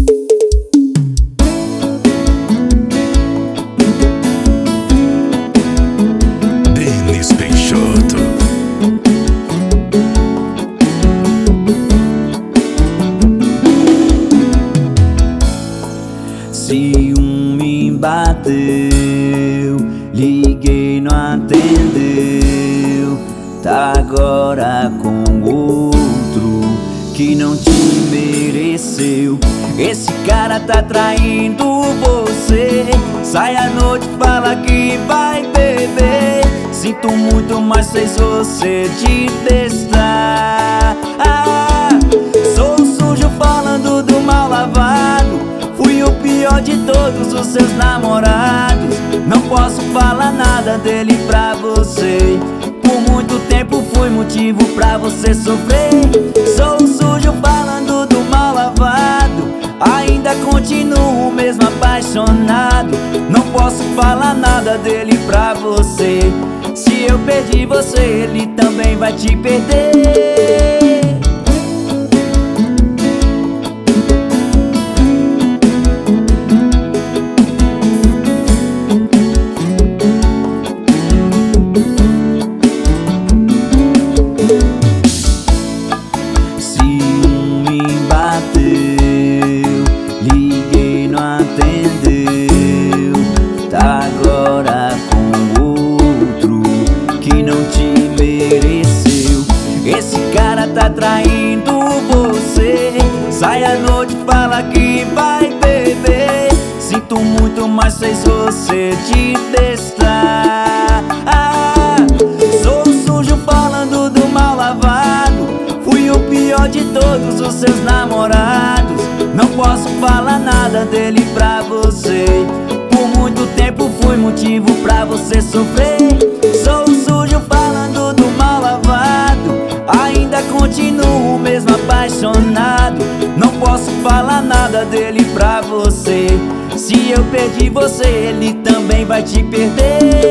Denis Peixoto. Ciúme bateu, liguei, não atendeu. Tá agora com outro que não te mereceu. Esse cara tá traindo você. Sai à noite, fala que vai beber. Sinto muito, mas fez você te testar. Sou sujo falando do mal lavado. Fui o pior de todos os seus namorados. Não posso falar nada dele pra você. Por muito tempo fui motivo pra você sofrer. Sou sujo falando do mal lavado. Ainda continuo mesmo apaixonado. Não posso falar nada dele pra você. Se eu perdi você, ele também vai te perder. Liguei, não atendeu. Tá agora com outro que não te mereceu. Esse cara tá traindo você. Sai à noite, fala que vai beber. Sinto muito, mas fez você te testar. Sou sujo falando do mal lavado. Fui o pior de todos os seus namorados. Não posso falar nada dele pra você. Por muito tempo fui motivo pra você sofrer. Sou sujo falando do mal lavado. Ainda continuo mesmo apaixonado. Não posso falar nada dele pra você. Se eu perdi você, ele também vai te perder.